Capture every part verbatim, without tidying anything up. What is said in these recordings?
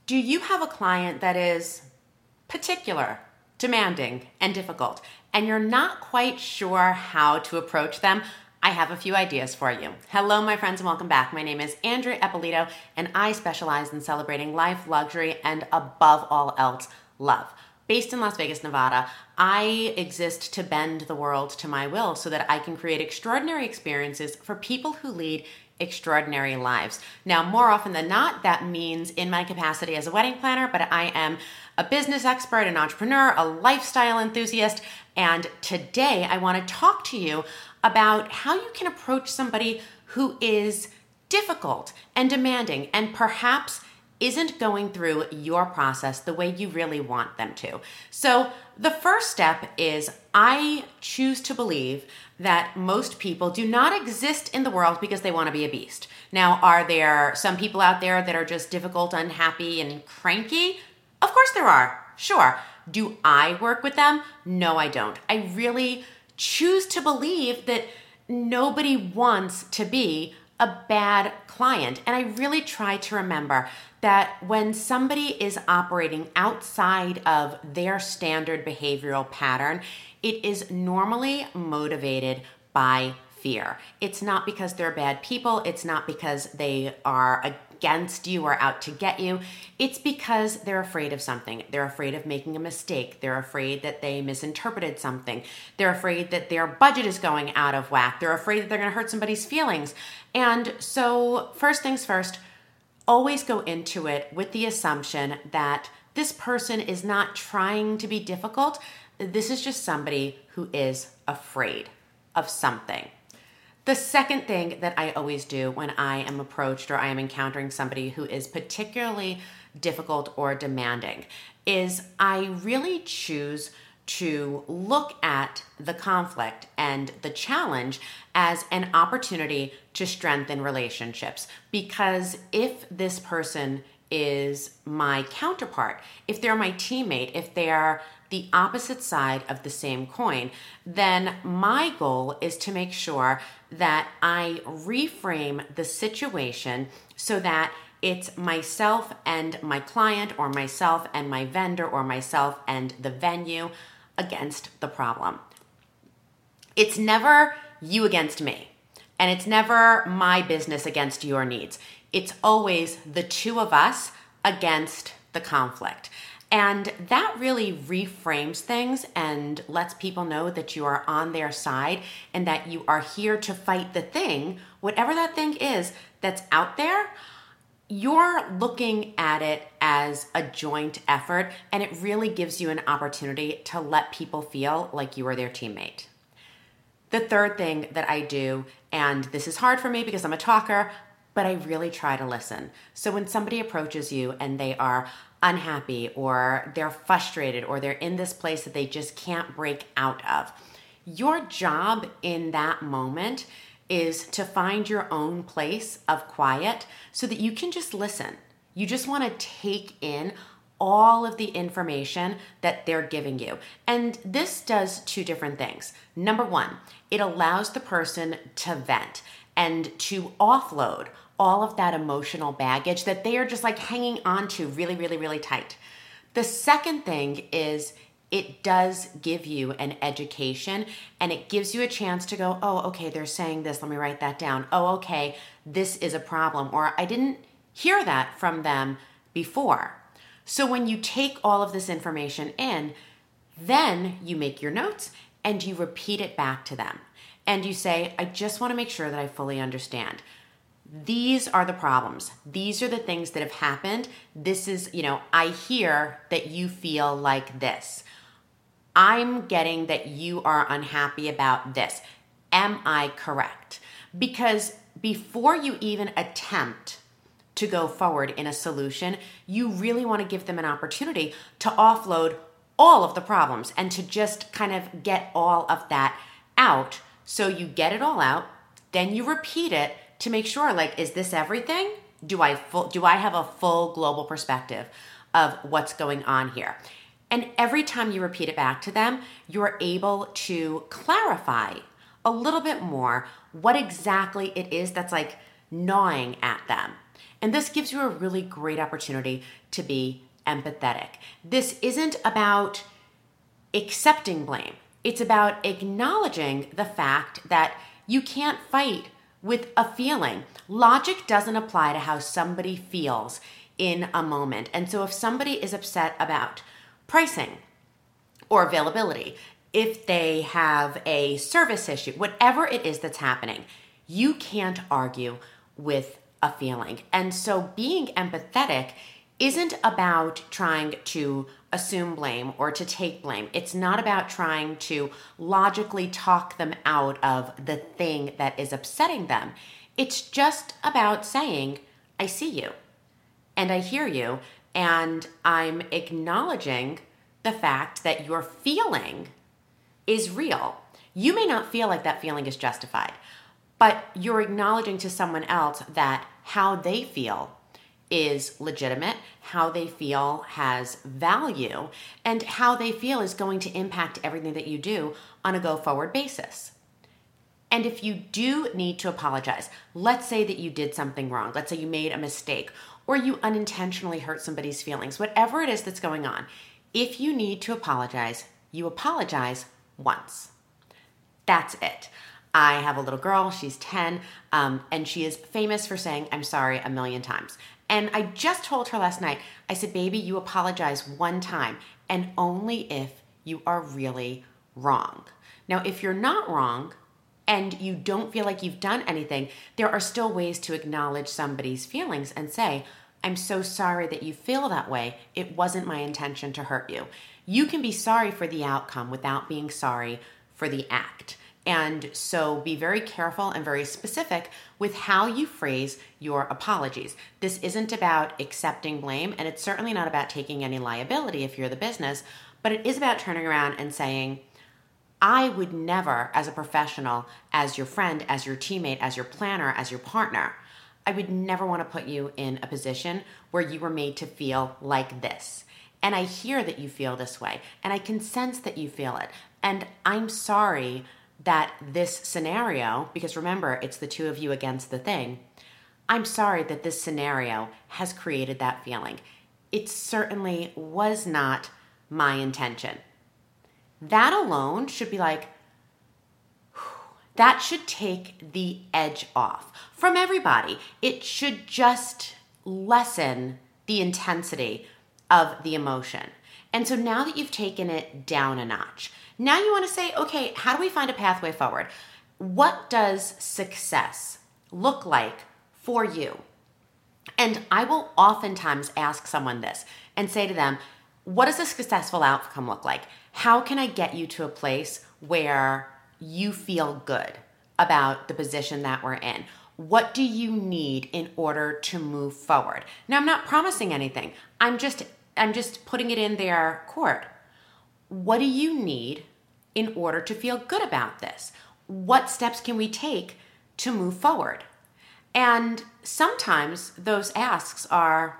Do you have a client that is particular, demanding, and difficult, and you're not quite sure how to approach them? I have a few ideas for you. Hello, my friends, and welcome back. My name is Andrea Eppolito, and I specialize in celebrating life, luxury, and above all else, love. Based in Las Vegas, Nevada, I exist to bend the world to my will so that I can create extraordinary experiences for people who lead extraordinary lives. Now, more often than not, that means in my capacity as a wedding planner, but I am a business expert, an entrepreneur, a lifestyle enthusiast, and today I want to talk to you about how you can approach somebody who is difficult and demanding and perhaps isn't going through your process the way you really want them to. So the first step is I choose to believe that most people do not exist in the world because they want to be a beast. Now, are there some people out there that are just difficult, unhappy, and cranky? Of course there are. Sure. Do I work with them? No, I don't. I really choose to believe that nobody wants to be a bad client. And I really try to remember that when somebody is operating outside of their standard behavioral pattern, it is normally motivated by fear. It's not because they're bad people. It's not because they are against you or out to get you. It's because they're afraid of something. They're afraid of making a mistake. They're afraid that they misinterpreted something. They're afraid that their budget is going out of whack. They're afraid that they're going to hurt somebody's feelings. And so first things first, always go into it with the assumption that this person is not trying to be difficult. This is just somebody who is afraid of something. The second thing that I always do when I am approached or I am encountering somebody who is particularly difficult or demanding is I really choose to look at the conflict and the challenge as an opportunity to strengthen relationships. Because if this person is my counterpart, if they're my teammate, if they're the opposite side of the same coin, then my goal is to make sure that I reframe the situation so that it's myself and my client, or myself and my vendor, or myself and the venue against the problem. It's never you against me, and it's never my business against your needs. It's always the two of us against the conflict. And that really reframes things and lets people know that you are on their side and that you are here to fight the thing, whatever that thing is that's out there. You're looking at it as a joint effort, and it really gives you an opportunity to let people feel like you are their teammate. The third thing that I do, and this is hard for me because I'm a talker, but I really try to listen. So when somebody approaches you and they are unhappy or they're frustrated or they're in this place that they just can't break out of, your job in that moment is to find your own place of quiet so that you can just listen. You just want to take in all of the information that they're giving you. And this does two different things. Number one, it allows the person to vent and to offload all of that emotional baggage that they are just like hanging on to really, really, really tight. The second thing is it does give you an education, and it gives you a chance to go, oh, okay, they're saying this. Let me write that down. Oh, okay, this is a problem. Or I didn't hear that from them before. So when you take all of this information in, then you make your notes and you repeat it back to them. And you say, I just want to make sure that I fully understand. These are the problems. These are the things that have happened. This is, you know, I hear that you feel like this. I'm getting that you are unhappy about this. Am I correct? Because before you even attempt to go forward in a solution, you really want to give them an opportunity to offload all of the problems and to just kind of get all of that out. So you get it all out, then you repeat it to make sure, like, is this everything? Do I full, do I have a full global perspective of what's going on here? And every time you repeat it back to them, you're able to clarify a little bit more what exactly it is that's like gnawing at them. And this gives you a really great opportunity to be empathetic. This isn't about accepting blame. It's about acknowledging the fact that you can't fight with a feeling. Logic doesn't apply to how somebody feels in a moment. And so if somebody is upset about pricing or availability, if they have a service issue, whatever it is that's happening, you can't argue with a feeling. And so being empathetic isn't about trying to assume blame or to take blame. It's not about trying to logically talk them out of the thing that is upsetting them. It's just about saying, I see you and I hear you, and I'm acknowledging the fact that your feeling is real. You may not feel like that feeling is justified, but you're acknowledging to someone else that how they feel is legitimate, how they feel has value, and how they feel is going to impact everything that you do on a go-forward basis. And if you do need to apologize, let's say that you did something wrong, let's say you made a mistake, or you unintentionally hurt somebody's feelings, whatever it is that's going on, if you need to apologize, you apologize once. That's it. I have a little girl, she's ten, um, and she is famous for saying, I'm sorry, a million times. And I just told her last night, I said, baby, you apologize one time, and only if you are really wrong. Now, if you're not wrong, and you don't feel like you've done anything, there are still ways to acknowledge somebody's feelings and say, I'm so sorry that you feel that way. It wasn't my intention to hurt you. You can be sorry for the outcome without being sorry for the act. And so be very careful and very specific with how you phrase your apologies. This isn't about accepting blame, and it's certainly not about taking any liability if you're the business, but it is about turning around and saying, I would never, as a professional, as your friend, as your teammate, as your planner, as your partner, I would never want to put you in a position where you were made to feel like this. And I hear that you feel this way, and I can sense that you feel it. And I'm sorry that this scenario, because remember, it's the two of you against the thing, I'm sorry that this scenario has created that feeling. It certainly was not my intention. That alone should be like, that should take the edge off from everybody. It should just lessen the intensity of the emotion. And so now that you've taken it down a notch, now you want to say, okay, how do we find a pathway forward? What does success look like for you? And I will oftentimes ask someone this and say to them, what does a successful outcome look like? How can I get you to a place where you feel good about the position that we're in? What do you need in order to move forward? Now, I'm not promising anything. I'm just I'm just putting it in their court. What do you need in order to feel good about this? What steps can we take to move forward? And sometimes those asks are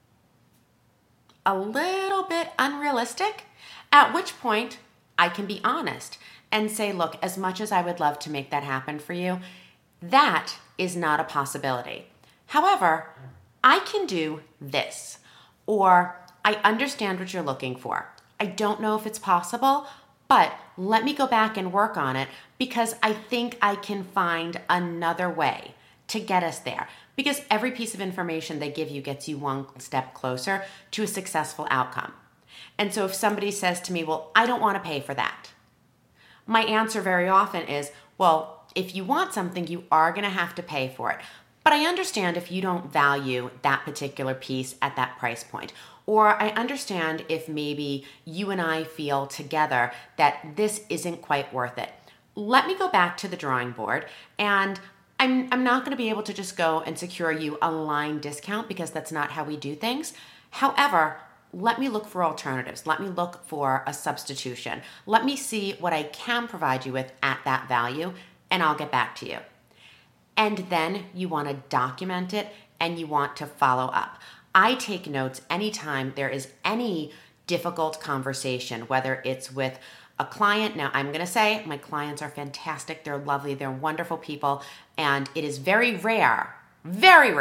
a little bit unrealistic, at which point I can be honest and say, look, as much as I would love to make that happen for you, that is not a possibility. However, I can do this, or I understand what you're looking for. I don't know if it's possible, but let me go back and work on it because I think I can find another way to get us there. Because every piece of information they give you gets you one step closer to a successful outcome. And so if somebody says to me, well, I don't want to pay for that, my answer very often is, well, if you want something, you are going to have to pay for it. But I understand if you don't value that particular piece at that price point. Or I understand if maybe you and I feel together that this isn't quite worth it. Let me go back to the drawing board, and I'm, I'm not going to be able to just go and secure you a line discount because that's not how we do things. However, let me look for alternatives. Let me look for a substitution. Let me see what I can provide you with at that value, and I'll get back to you. And then you want to document it and you want to follow up. I take notes anytime there is any difficult conversation, whether it's with a client. Now, I'm going to say my clients are fantastic. They're lovely. They're wonderful people. And it is very rare, very rare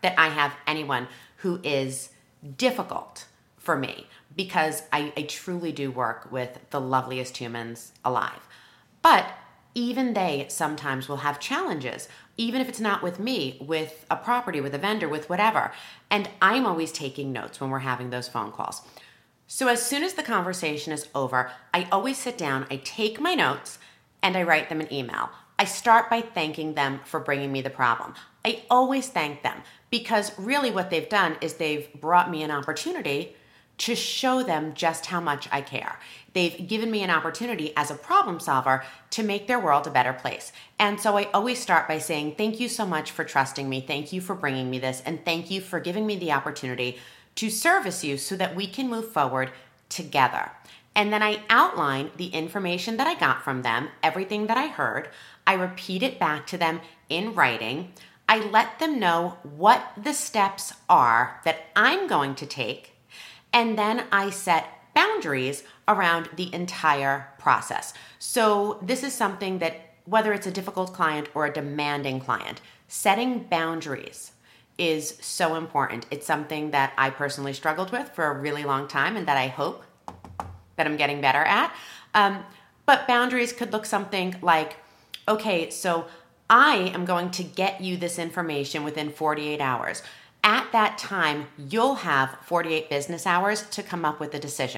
that I have anyone who is difficult for me, because I, I truly do work with the loveliest humans alive. But even they sometimes will have challenges, even if it's not with me, with a property, with a vendor, with whatever. And I'm always taking notes when we're having those phone calls. So as soon as the conversation is over, I always sit down, I take my notes, and I write them an email. I start by thanking them for bringing me the problem. I always thank them, because really what they've done is they've brought me an opportunity to show them just how much I care. They've given me an opportunity as a problem solver to make their world a better place. And so I always start by saying, thank you so much for trusting me. Thank you for bringing me this. And thank you for giving me the opportunity to service you so that we can move forward together. And then I outline the information that I got from them, everything that I heard. I repeat it back to them in writing. I let them know what the steps are that I'm going to take. And then I set boundaries around the entire process. So this is something that, whether it's a difficult client or a demanding client, setting boundaries is so important. It's something that I personally struggled with for a really long time, and that I hope that I'm getting better at. Um, but boundaries could look something like, okay, so I am going to get you this information within forty-eight hours. At that time, you'll have forty-eight business hours to come up with a decision.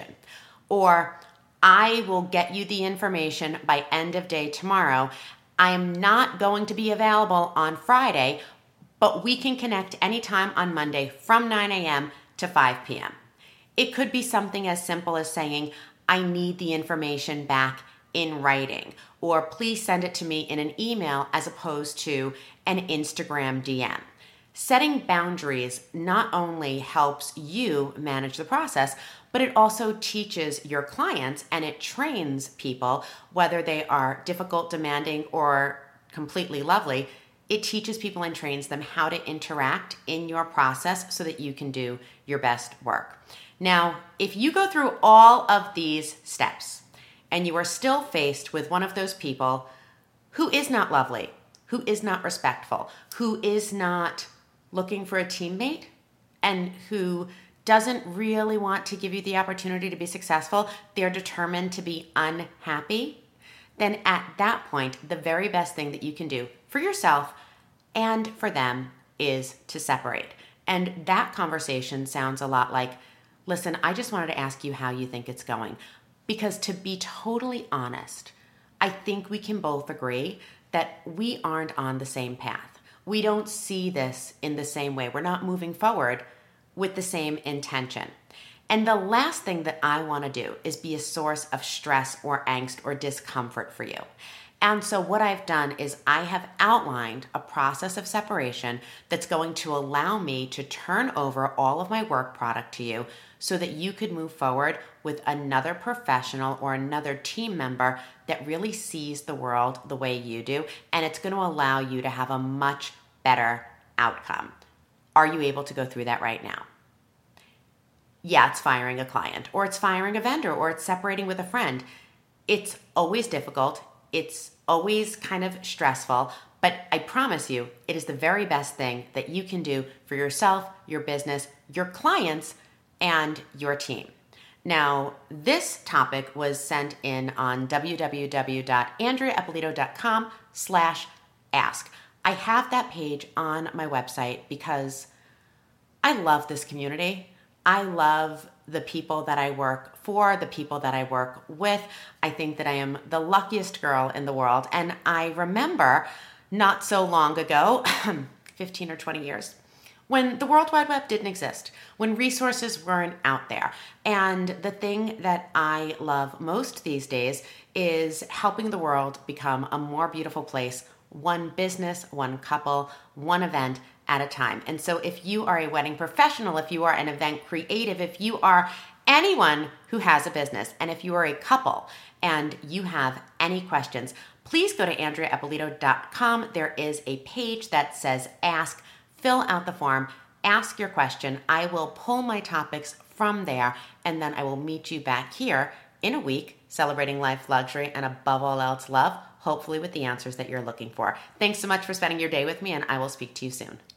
Or I will get you the information by end of day tomorrow. I am not going to be available on Friday, but we can connect anytime on Monday from nine a.m. to five p.m. It could be something as simple as saying, I need the information back in writing, or please send it to me in an email as opposed to an Instagram D M. Setting boundaries not only helps you manage the process, but it also teaches your clients, and it trains people, whether they are difficult, demanding, or completely lovely. It teaches people and trains them how to interact in your process so that you can do your best work. Now, if you go through all of these steps and you are still faced with one of those people who is not lovely, who is not respectful, who is not looking for a teammate, and who doesn't really want to give you the opportunity to be successful, they're determined to be unhappy, then at that point, the very best thing that you can do for yourself and for them is to separate. And that conversation sounds a lot like, listen, I just wanted to ask you how you think it's going. Because to be totally honest, I think we can both agree that we aren't on the same path. We don't see this in the same way. We're not moving forward with the same intention. And the last thing that I want to do is be a source of stress or angst or discomfort for you. And so what I've done is I have outlined a process of separation that's going to allow me to turn over all of my work product to you so that you could move forward with another professional or another team member that really sees the world the way you do. And it's going to allow you to have a much better outcome. Are you able to go through that right now? Yeah, it's firing a client, or it's firing a vendor, or it's separating with a friend. It's always difficult. It's always kind of stressful, but I promise you, it is the very best thing that you can do for yourself, your business, your clients, and your team. Now, this topic was sent in on www.andreaeppolito.com slash ask. I have that page on my website because I love this community. I love the people that I work for, the people that I work with. I think that I am the luckiest girl in the world. And I remember not so long ago, fifteen or twenty years, when the World Wide Web didn't exist, when resources weren't out there. And the thing that I love most these days is helping the world become a more beautiful place, one business, one couple, one event at a time. And so if you are a wedding professional, if you are an event creative, if you are anyone who has a business, and if you are a couple and you have any questions, please go to andrea eppolito dot com. There is a page that says ask. Fill out the form, ask your question. I will pull my topics from there, and then I will meet you back here in a week, celebrating life, luxury, and above all else, love, hopefully with the answers that you're looking for. Thanks so much for spending your day with me, and I will speak to you soon.